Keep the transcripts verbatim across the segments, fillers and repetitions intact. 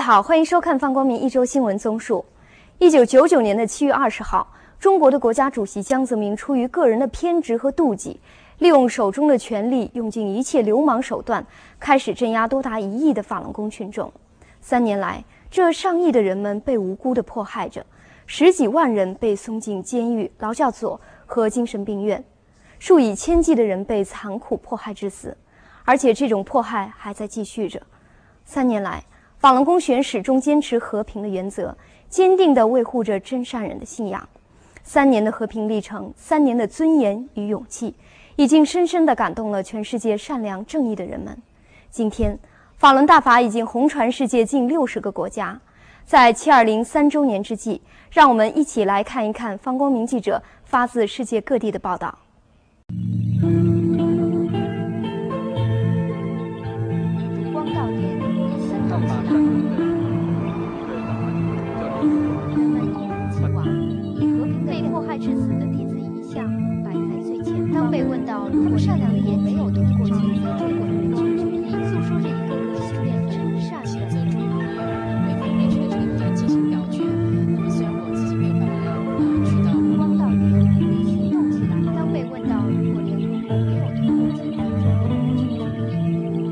好，欢迎收看范光明一周新闻综述。一九九九年的七月二十号，中国的国家主席江泽民出于个人的偏执和妒忌，利用手中的权力，用尽一切流氓手段，开始镇压多达一亿的法轮功群众。三年来，这上亿的人们被无辜地迫害着，十几万人被送进监狱、劳教所和精神病院，数以千计的人被残酷迫害致死，而且这种迫害还在继续着。三年来，法轮功学员始终坚持和平的原则，坚定地维护着真善忍的信仰。三年的和平历程，三年的尊严与勇气，已经深深地感动了全世界善良正义的人们。今天，法轮大法已经红传世界近六十个国家。在七二零三周年之际，让我们一起来看一看方光明记者发自世界各地的报道。光道点一心动起来，人们一如既往以和平被迫害致死的弟子遗像摆在最前方。当被问到如果善良的眼没有通过谴责中国的人权决议，诉说着一个个修炼真善的谴责中国违反人权的这一点进行表决。那么虽然我自己没有办法呃去到光道点一心动起来。当被问到如果联合国没有通过谴责中国的人权决议，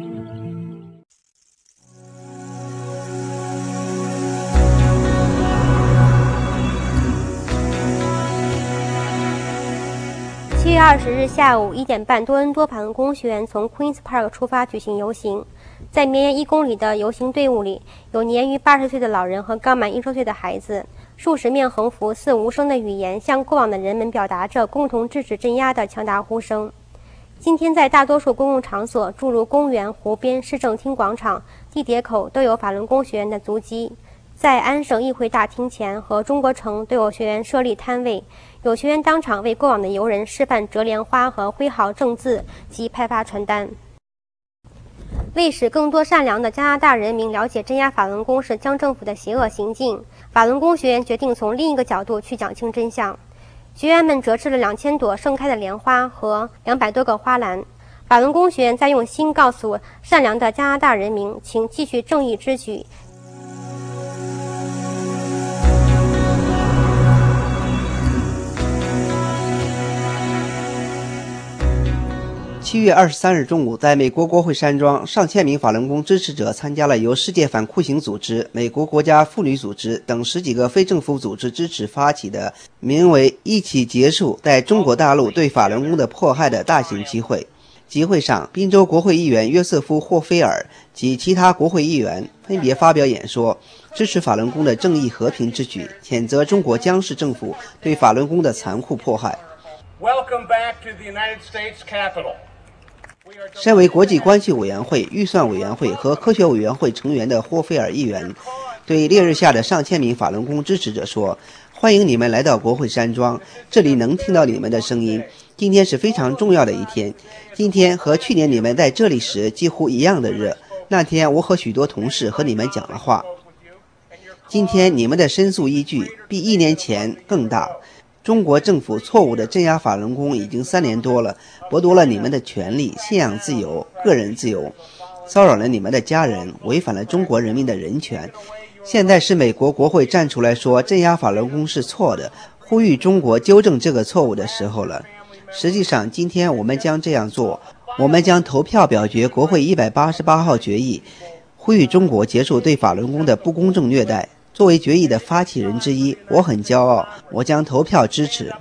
七月二十日下午一点半，多伦多法轮功学员从 Queen's Park 出发举行游行。在绵延一公里的游行队伍里，有年逾八十岁的老人和刚满一周岁的孩子。数十面横幅似无声的语言，向过往的人们表达着共同制止镇压的强大呼声。今天，在大多数公共场所，诸如公园、湖边、市政厅广场、地铁口，都有法轮功学员的足迹。在安省议会大厅前和中国城都有学员设立摊位，有学员当场为过往的游人示范折莲花和挥毫正字及派发传单。为使更多善良的加拿大人民了解镇压法轮功是江政府的邪恶行径，法轮功学员决定从另一个角度去讲清真相。学员们折制了两千朵盛开的莲花和两百多个花篮。法轮功学员在用心告诉善良的加拿大人民，请继续正义之举。 七月二十三日中午，在美国国会山庄，上千名法轮功支持者参加了由世界反酷刑组织、美国国家妇女组织等十几个非政府组织支持发起的名为“一起结束在中国大陆对法轮功的迫害”的大型集会。集会上，宾州国会议员约瑟夫·霍菲尔及其他国会议员分别发表演说，支持法轮功的正义和平之举，谴责中国江氏政府对法轮功的残酷迫害。 Welcome back to the United States Capitol. 身为国际关系委员会、预算委员会和科学委员会成员的霍菲尔议员，对烈日下的上千名法轮功支持者说：“欢迎你们来到国会山庄，这里能听到你们的声音。今天是非常重要的一天，今天和去年你们在这里时几乎一样的热。那天我和许多同事和你们讲了话。今天你们的申诉依据比一年前更大。中国政府错误的镇压法轮功已经三年多了，剥夺了你们的权利、信仰自由、个人自由，骚扰了你们的家人，违反了中国人民的人权。现在是美国国会站出来说镇压法轮功是错的，呼吁中国纠正这个错误的时候了。实际上，今天我们将这样做，我们将投票表决国会一百八十八号决议，呼吁中国结束对法轮功的不公正虐待。作为决议的发起人之一，我很骄傲，我将投票支持。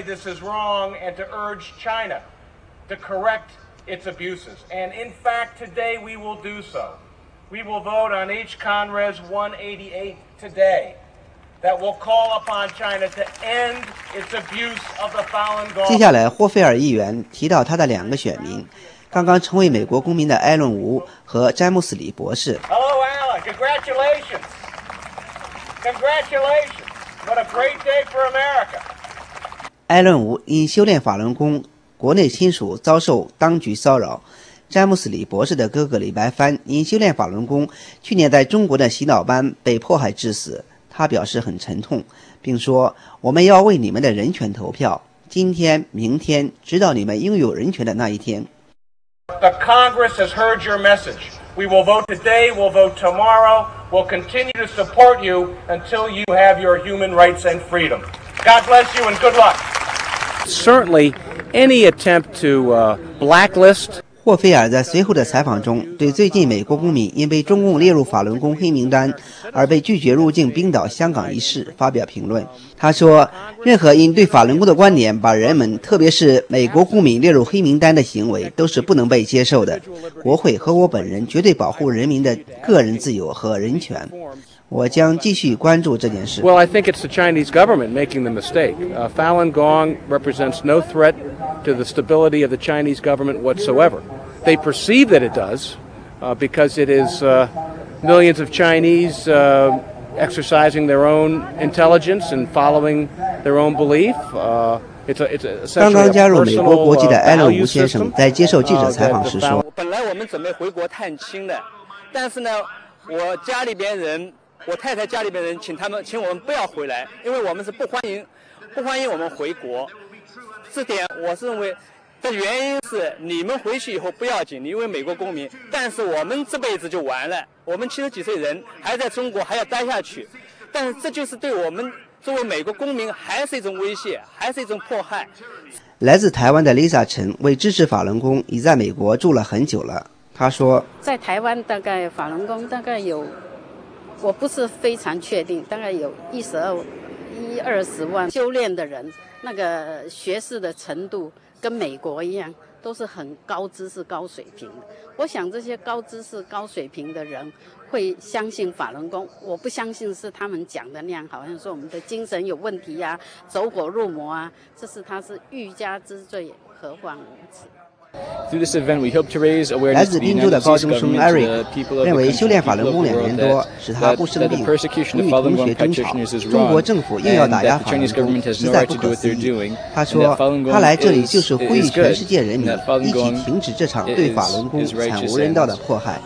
接下来，霍菲尔议员提到他的两个选民，刚刚成为美国公民的艾伦·吴和詹姆斯·李博士。 Hello, Alan. Congratulations.Congratulations! What a great day for America! 艾伦·吴因修炼法轮功，国内亲属遭受当局骚扰。詹姆斯·李博士的哥哥李白帆因修炼法轮功，去年在中国的洗脑班被迫害致死。他表示很沉痛，并说：“我们要为你们的人权投票，今天、明天，直到你们拥有人权的那一天。” The Congress has heard your message. We will vote today, we'll vote tomorrow, we'll continue to support you until you have your human rights and freedom. God bless you and good luck. Certainly, any attempt to uh, blacklist. 霍菲尔在随后的采访中，对最近美国公民因被中共列入法轮功黑名单而被拒绝入境冰岛、香港一事发表评论。他说，任何因对法轮功的观点把人们，特别是美国公民列入黑名单的行为，都是不能被接受的。国会和我本人绝对保护人民的个人自由和人权。我将继续关注这件事。 Well, I think it's the Chinese government making the mistake. Uh, Falun Gong represents no threat to the stability of the Chinese government whatsoever. They perceive that it does uh, because it is uh, millions of Chinese uh, exercising their own intelligence and following their own belief. Uh, it's a, it's a, 刚刚加入美国国籍的 uh, 艾伦 value 吴先生 system, 在接受记者采访时 uh, that 说 the 本来我们准备回国探亲的，但是呢，我家里边人，我太太家里边人请他们，请我们不要回来，因为我们是不欢迎，不欢迎我们回国。这点我是认为，的原因是你们回去以后不要紧，你因为美国公民，但是我们这辈子就完了。我们七十几岁人还在中国还要待下去，但是这就是对我们作为美国公民还是一种威胁，还是一种迫害。 来自台湾的 Lisa 陈为支持法轮功，已在美国住了很久了。她说， 在台湾大概法轮功大概有，我不是非常确定，大概有一十二、一二十万修炼的人，那个学识的程度跟美国一样，都是很高知识、高水平的。我想这些高知识、高水平的人会相信法轮功，我不相信是他们讲的那样，好像说我们的精神有问题啊，走火入魔啊，这是他是欲加之罪，何患无辞。 来自宾州的高中生 Eric 认为修炼法轮功两年多，使他不生病，不与同学争吵。中国政府硬要打压法轮功，实在不可思议。他说，他来这里就是呼吁全世界人民一起停止这场对法轮功惨无人道的迫害。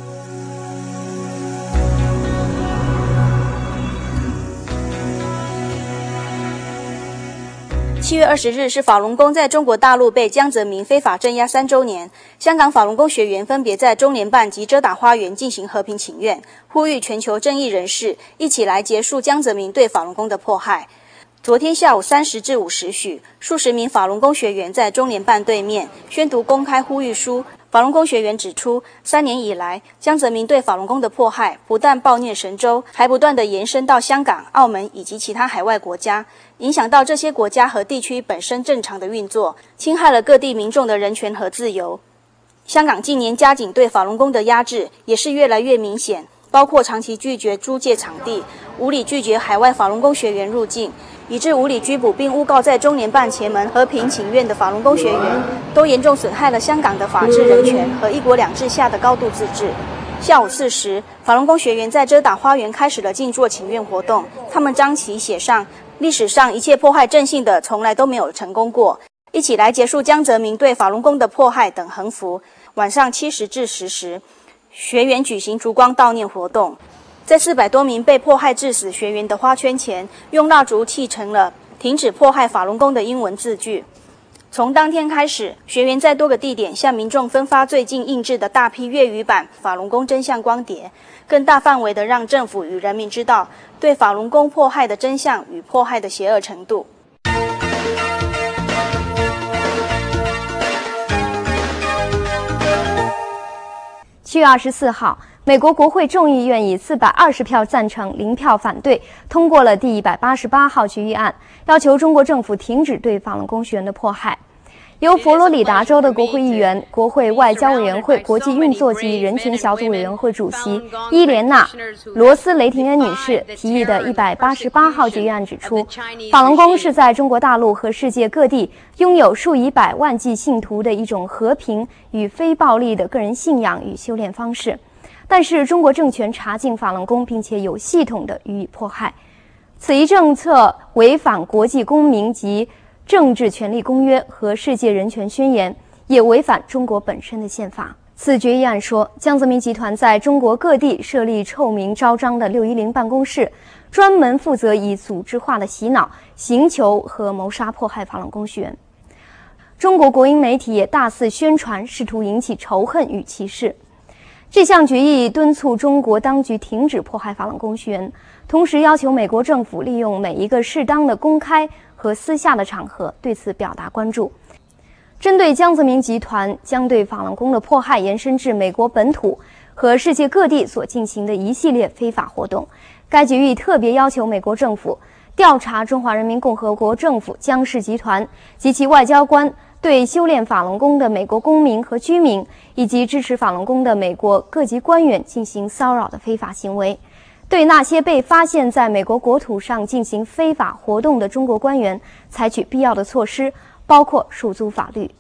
七月二十日是法轮功在中国大陆被江泽民非法镇压三周年，香港法轮功学员分别在中联办及遮打花园进行和平请愿，呼吁全球正义人士一起来结束江泽民对法轮功的迫害。昨天下午三时至五时许，数十名法轮功学员在中联办对面宣读公开呼吁书。法轮功学员指出，三年以来，江泽民对法轮功的迫害不但暴虐神州，还不断地延伸到香港、澳门以及其他海外国家，影响到这些国家和地区本身正常的运作，侵害了各地民众的人权和自由。香港近年加紧对法轮功的压制也是越来越明显，包括长期拒绝租借场地，无理拒绝海外法轮功学员入境，以致无理拘捕并诬告在中联办前门和平请愿的法轮功学员，都严重损害了香港的法治人权和一国两制下的高度自治。下午四时，法轮功学员在遮打花园开始了静坐请愿活动，他们张旗写上历史上一切迫害正信的从来都没有成功过，一起来结束江泽民对法轮功的迫害等横幅。晚上七时至十时，学员举行烛光悼念活动，在四百多名被迫害致死学员的花圈前，用蜡烛砌成了停止迫害法轮功的英文字句。从当天开始，学员在多个地点向民众分发最近印制的大批粤语版法轮功真相光碟，更大范围地让政府与人民知道对法轮功迫害的真相与迫害的邪恶程度。 七月二十四号，美国国会众议院以四百二十票赞成、零票反对，通过了第一百八十八号决议案，要求中国政府停止对法轮功学员的迫害。由佛罗里达州的国会议员、国会外交委员会国际运作及人权小组委员会主席伊莲娜·罗斯雷廷恩女士提议的一百八十八号决议案指出，法轮功是在中国大陆和世界各地拥有数以百万计信徒的一种和平与非暴力的个人信仰与修炼方式。但是中国政权查禁法轮功，并且有系统地予以迫害，此一政策违反国际公民及政治权利公约和世界人权宣言，也违反中国本身的宪法。此决议案说，江泽民集团在中国各地设立臭名昭彰的六一零办公室，专门负责以组织化的洗脑、刑求和谋杀迫害法轮功学员。中国国营媒体也大肆宣传，试图引起仇恨与歧视。 这项决议敦促中国当局停止迫害法轮功学员，同时要求美国政府利用每一个适当的公开和私下的场合对此表达关注。针对江泽民集团将对法轮功的迫害延伸至美国本土和世界各地所进行的一系列非法活动，该决议特别要求美国政府调查中华人民共和国政府江氏集团及其外交官对修炼法轮功的美国公民和居民，以及支持法轮功的美国各级官员进行骚扰的非法行为，对那些被发现在美国国土上进行非法活动的中国官员采取必要的措施，包括诉诸法律。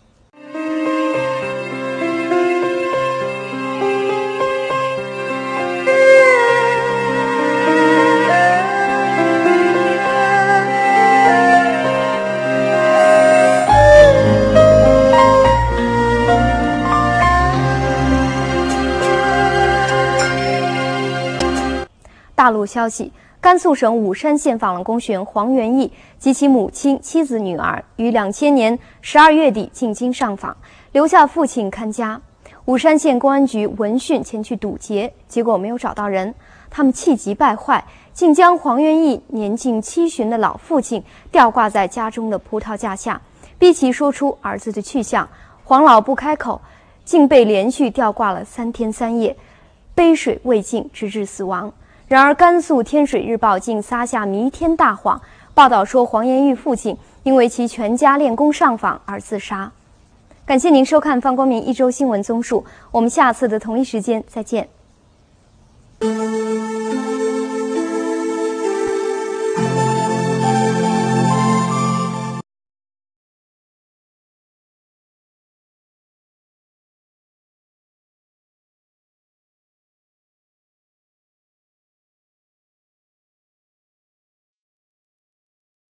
大陆消息，甘肃省武山县法轮功学员黄元义及其母亲、妻子、女儿于两千年十二月底进京上访，留下父亲看家。武山县公安局闻讯前去堵截，结果没有找到人，他们气急败坏，竟将黄元义年近七旬的老父亲吊挂在家中的葡萄架下，逼其说出儿子的去向。黄老不开口，竟被连续吊挂了三天三夜，杯水未进，直至死亡。然而，甘肃天水日报竟撒下弥天大谎，报道说黄元义父亲因为其全家练功上访而自杀。感谢您收看方光明一周新闻综述，我们下次的同一时间再见。